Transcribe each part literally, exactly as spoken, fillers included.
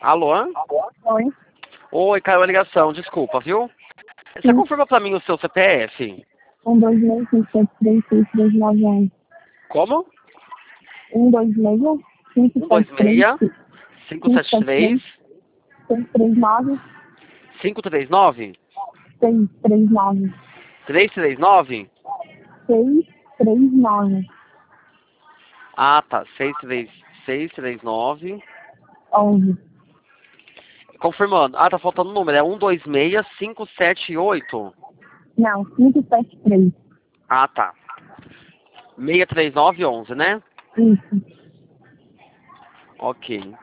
Alô? Oi. Oi, caiu a ligação, desculpa, viu? Você Sim. confirma pra mim o seu C P F? Um, dois, seis, cinco, sete, três, seis, três, nove, onze. Como? Um, dois, seis, cinco, um dois sete, três, seis, cinco cinco, sete sete, três, três, seis, três, nove, cinco três nove, seis, três, nove, três três nove. seis, três, nove, Ah, tá. seis três seis três nove. onze. Confirmando. Ah, tá faltando o número. É um dois seis, cinco sete oito. Não, cinco, sete, três. Ah, tá. seis três nove onze, né? Isso. Ok.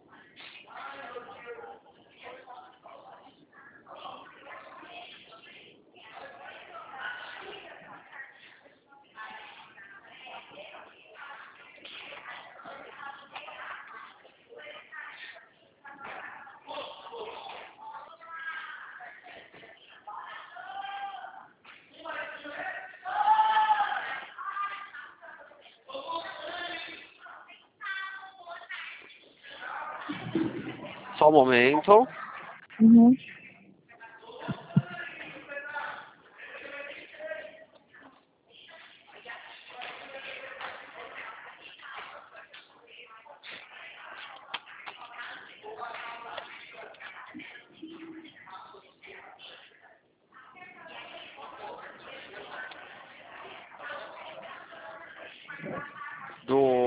Só um momento. Uhum. Do